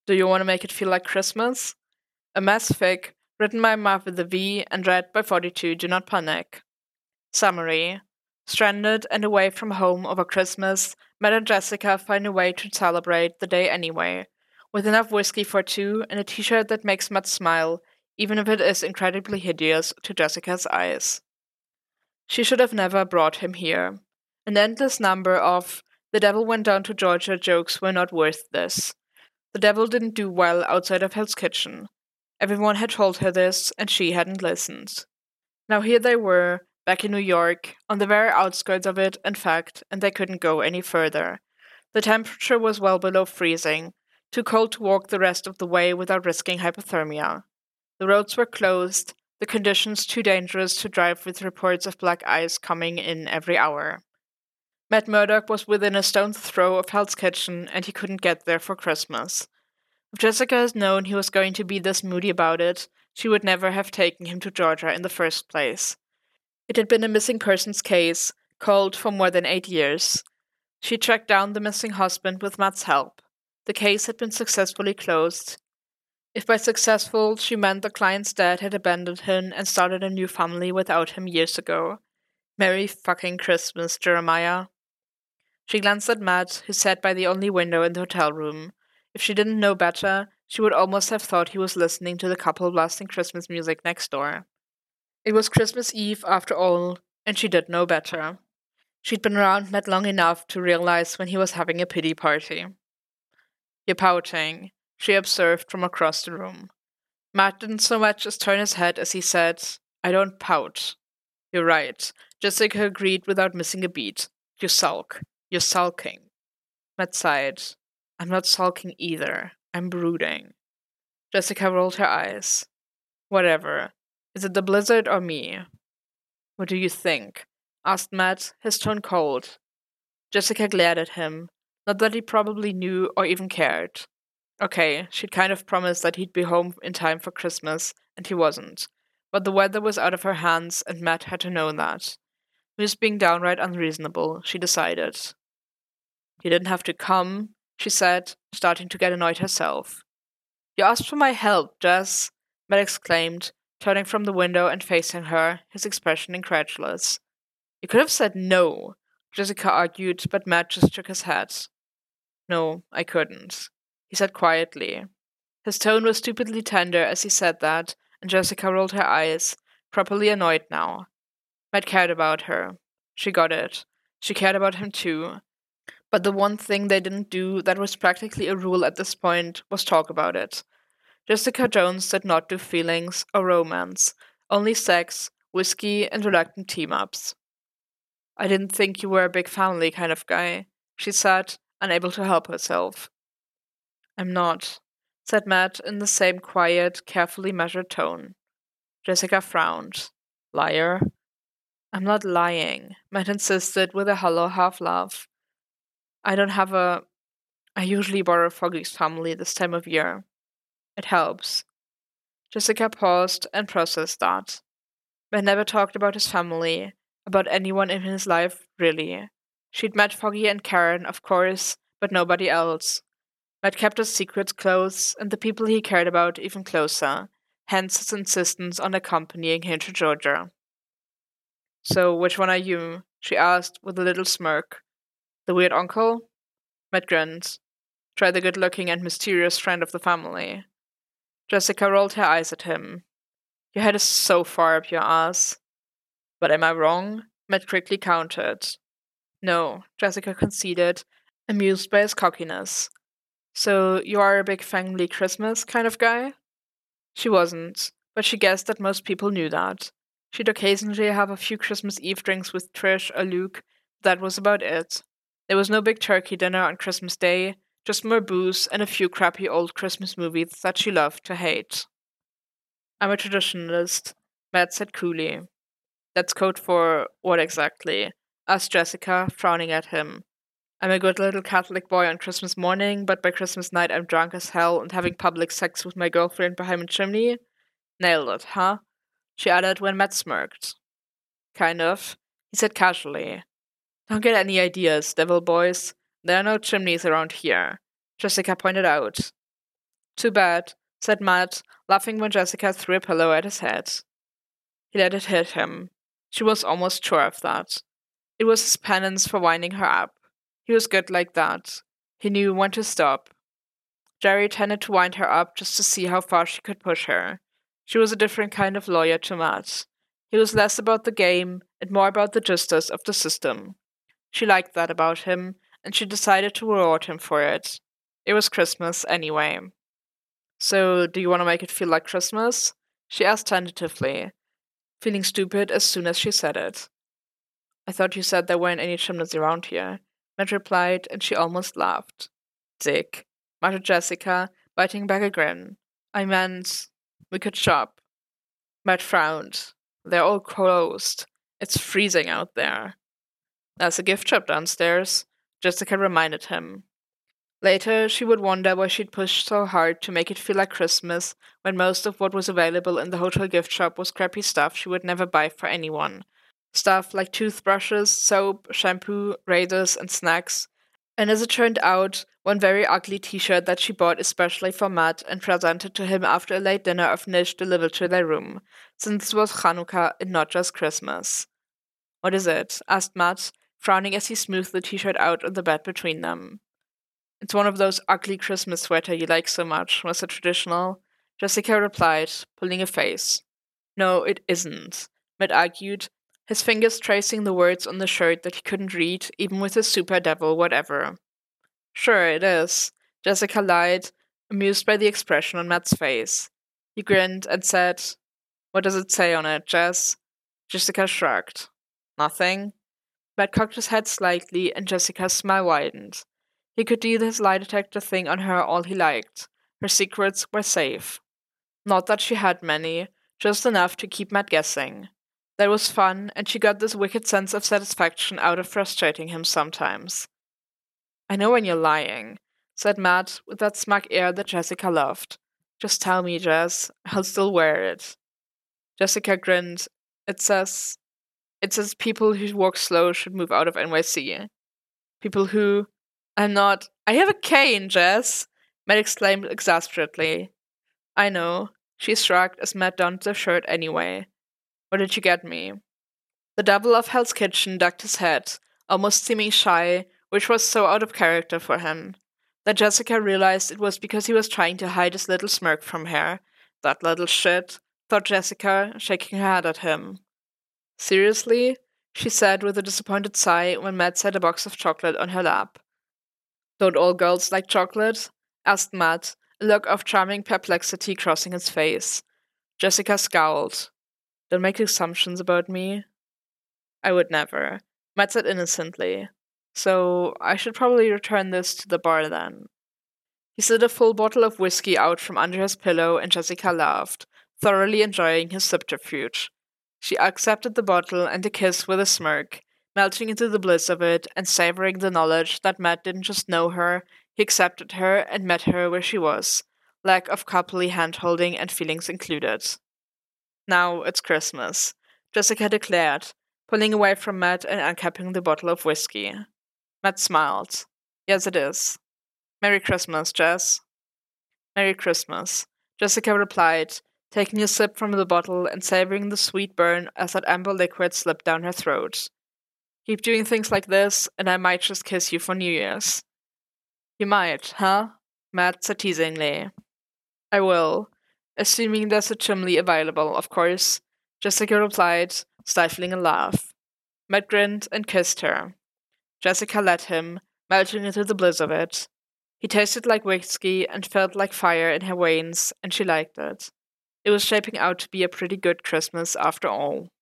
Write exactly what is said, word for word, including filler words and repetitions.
Do you want to make it feel like Christmas? A mass fic, written by Mav with a V and read by forty-two Do Not Panic. Summary. Stranded and away from home over Christmas, Matt and Jessica find a way to celebrate the day anyway, with enough whiskey for two and a t-shirt that makes Matt smile, even if it is incredibly hideous to Jessica's eyes. She should have never brought him here. An endless number of the devil went down to Georgia jokes were not worth this. The devil didn't do well outside of Hell's Kitchen. Everyone had told her this, and she hadn't listened. Now here they were, back in New York, on the very outskirts of it, in fact, and they couldn't go any further. The temperature was well below freezing, too cold to walk the rest of the way without risking hypothermia. The roads were closed, the conditions too dangerous to drive with reports of black ice coming in every hour. Matt Murdock was within a stone's throw of Hell's Kitchen, and he couldn't get there for Christmas. If Jessica had known he was going to be this moody about it, she would never have taken him to Georgia in the first place. It had been a missing persons case, cold for more than eight years. She tracked down the missing husband with Matt's help. The case had been successfully closed. If by successful she meant the client's dad had abandoned him and started a new family without him years ago. Merry fucking Christmas, Jeremiah. She glanced at Matt, who sat by the only window in the hotel room. If she didn't know better, she would almost have thought he was listening to the couple blasting Christmas music next door. It was Christmas Eve, after all, and she did know better. She'd been around Matt long enough to realize when he was having a pity party. "You're pouting," she observed from across the room. Matt didn't so much as turn his head as he said, "I don't pout." "You're right," Jessica agreed without missing a beat. "You sulk. You're sulking." Matt sighed. "I'm not sulking either. I'm brooding." Jessica rolled her eyes. "Whatever. Is it the blizzard or me?" "What do you think?" asked Matt, his tone cold. Jessica glared at him. Not that he probably knew or even cared. Okay, she'd kind of promised that he'd be home in time for Christmas, and he wasn't. But the weather was out of her hands, and Matt had to know that. He was being downright unreasonable, she decided. "You didn't have to come," she said, starting to get annoyed herself. "You asked for my help, Jess," Matt exclaimed, turning from the window and facing her, his expression incredulous. "You could have said no," Jessica argued, but Matt just shook his head. "No, I couldn't," he said quietly. His tone was stupidly tender as he said that, and Jessica rolled her eyes, properly annoyed now. Matt cared about her. She got it. She cared about him too. But the one thing they didn't do that was practically a rule at this point was talk about it. Jessica Jones did not do feelings or romance, only sex, whiskey, and reluctant team-ups. "I didn't think you were a big family kind of guy," she said, unable to help herself. "I'm not," said Matt in the same quiet, carefully measured tone. Jessica frowned. "Liar?" "I'm not lying," Matt insisted with a hollow half-laugh. "I don't have a... I usually borrow Foggy's family this time of year. It helps." Jessica paused and processed that. Matt never talked about his family, about anyone in his life, really. She'd met Foggy and Karen, of course, but nobody else. Matt kept his secrets close, and the people he cared about even closer, hence his insistence on accompanying him to Georgia. "So, which one are you?" she asked with a little smirk. "The weird uncle?" Matt grinned. "Try the good-looking and mysterious friend of the family." Jessica rolled her eyes at him. "Your head is so far up your ass." "But am I wrong?" Matt quickly countered. "No," Jessica conceded, amused by his cockiness. "So you are a big family Christmas kind of guy?" She wasn't, but she guessed that most people knew that. She'd occasionally have a few Christmas Eve drinks with Trish or Luke, but that was about it. There was no big turkey dinner on Christmas Day, just more booze and a few crappy old Christmas movies that she loved to hate. "I'm a traditionalist," Matt said coolly. "That's code for what exactly?" asked Jessica, frowning at him. "I'm a good little Catholic boy on Christmas morning, but by Christmas night I'm drunk as hell and having public sex with my girlfriend behind a chimney? Nailed it, huh?" she added when Matt smirked. "Kind of," he said casually. "Don't get any ideas, devil boys. There are no chimneys around here," Jessica pointed out. Too bad, said Matt, laughing when Jessica threw a pillow at his head. He let it hit him. She was almost sure of that. It was his penance for winding her up. He was good like that. He knew when to stop. Jerry tended to wind her up just to see how far she could push her. She was a different kind of lawyer to Matt. He was less about the game and more about the justice of the system. She liked that about him, and she decided to reward him for it. It was Christmas anyway. So, do you want to make it feel like Christmas? She asked tentatively, feeling stupid as soon as she said it. I thought you said there weren't any chimneys around here, Matt replied, and she almost laughed. Dick, muttered Jessica, biting back a grin. I meant, we could shop. Matt frowned. They're all closed. It's freezing out there. There's a gift shop downstairs, Jessica reminded him. Later, she would wonder why she'd pushed so hard to make it feel like Christmas when most of what was available in the hotel gift shop was crappy stuff she would never buy for anyone. Stuff like toothbrushes, soap, shampoo, razors, and snacks. And as it turned out, one very ugly t-shirt that she bought especially for Matt and presented to him after a late dinner of niche delivered to their room, since it was Hanukkah and not just Christmas. What is it? Asked Matt, frowning as he smoothed the t-shirt out on the bed between them. It's one of those ugly Christmas sweater you like so much, was it traditional? Jessica replied, pulling a face. No, it isn't, Matt argued, his fingers tracing the words on the shirt that he couldn't read, even with his super devil whatever. Sure, it is, Jessica lied, amused by the expression on Matt's face. He grinned and said, What does it say on it, Jess? Jessica shrugged. Nothing. Matt cocked his head slightly, and Jessica's smile widened. He could do this lie detector thing on her all he liked. Her secrets were safe. Not that she had many, just enough to keep Matt guessing. That was fun, and she got this wicked sense of satisfaction out of frustrating him sometimes. I know when you're lying, said Matt with that smug air that Jessica loved. Just tell me, Jess. I'll still wear it. Jessica grinned. It says... It says people who walk slow should move out of N Y C. People who... I'm not... I have a cane, Jess, Matt exclaimed exasperately. I know. She shrugged as Matt donned the shirt anyway. What did you get me? The devil of Hell's Kitchen ducked his head, almost seeming shy, which was so out of character for him, that Jessica realized it was because he was trying to hide his little smirk from her. That little shit, thought Jessica, shaking her head at him. Seriously? She said with a disappointed sigh when Matt set a box of chocolate on her lap. Don't all girls like chocolate? Asked Matt, a look of charming perplexity crossing his face. Jessica scowled. Don't make assumptions about me. I would never, Matt said innocently. So I should probably return this to the bar then. He slid a full bottle of whiskey out from under his pillow and Jessica laughed, thoroughly enjoying his subterfuge. She accepted the bottle and the kiss with a smirk, melting into the bliss of it and savoring the knowledge that Matt didn't just know her, he accepted her and met her where she was, lack of coupley hand-holding and feelings included. Now it's Christmas, Jessica declared, pulling away from Matt and uncapping the bottle of whiskey. Matt smiled. Yes, it is. Merry Christmas, Jess. Merry Christmas, Jessica replied, taking a sip from the bottle and savoring the sweet burn as that amber liquid slipped down her throat. Keep doing things like this, and I might just kiss you for New Year's. You might, huh? Matt said teasingly. I will. Assuming there's a chimney available, of course, Jessica replied, stifling a laugh. Matt grinned and kissed her. Jessica let him, melting into the bliss of it. He tasted like whiskey and felt like fire in her veins, and she liked it. It was shaping out to be a pretty good Christmas after all.